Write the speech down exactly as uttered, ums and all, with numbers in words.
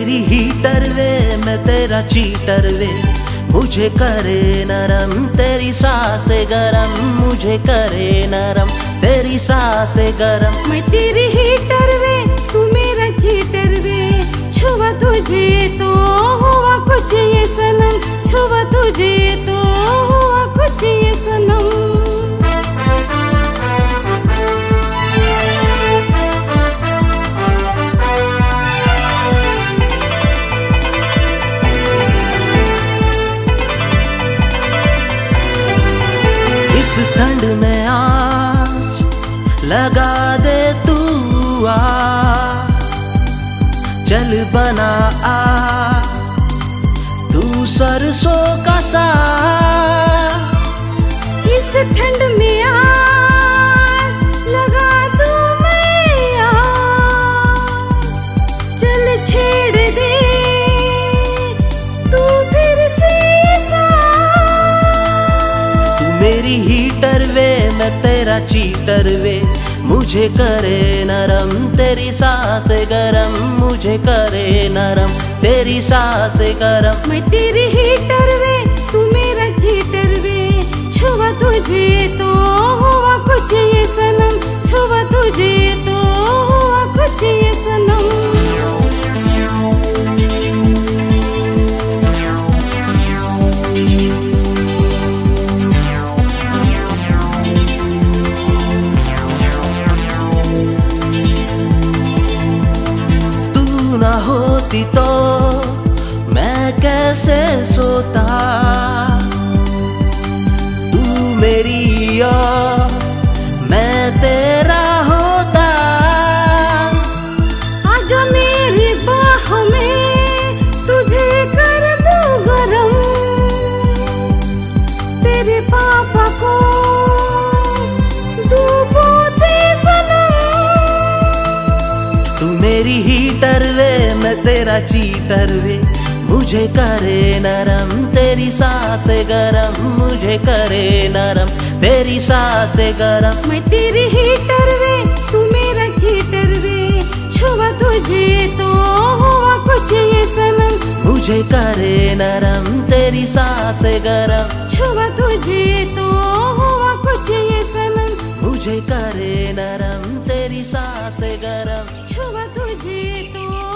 मेरी हीटर वे मैं तेरा चीटर वे, मुझे करे नरम तेरी सांसें गरम, मुझे करे नरम तेरी सांसें गरम। मैं तेरी हीटर वे तू मेरा चीटर वे, छुआ तुझे तो हुआ कुछ ये सनम, छुआ तुझे तो हुआ कुछ ये सनम। इस ठंड में आज लगा दे तू आ, चल बना आ तू सरसों का साग। इस ठंड में आज लगा दू मैं आ, चल छेड़ दे तू फिर से साग। तू मेरी हीटर वे मैं तेरा चीटर वे, मुझे करे नरम तेरी सांसें गरम, मुझे करे नरम तेरी सांसें गरम। मैं तेरी हीटर वे तू मेरा चीटर वे, छुआ तुझे तो हुआ कुछ ये सनम, छुआ तुझे तो हुआ कुछ ये सनम। ना होती तो मैं कैसे सोता, तू मेरी और मैं तेरा होता। आजा मेरी बाह में तुझे कर दूं गरम, तेरे पापा को डूबो दे सनम। तू मेरी हीटर वे मैं तेरा चीटर वे, मुझे करे नरम तेरी सांसें गरम, मुझे करे नरम तेरी सांसें गरम। मैं तेरी हीटर वे तू मेरा चीटर वे, छुआ तुझे तो हुआ कुछ ये सनम, मुझे करे नरम तेरी सांसें गरम, छुआ तुझे तो हुआ कुछ ये सनम, मुझे करे नरम तेरी सांसें गरम, छुआ तुझे तो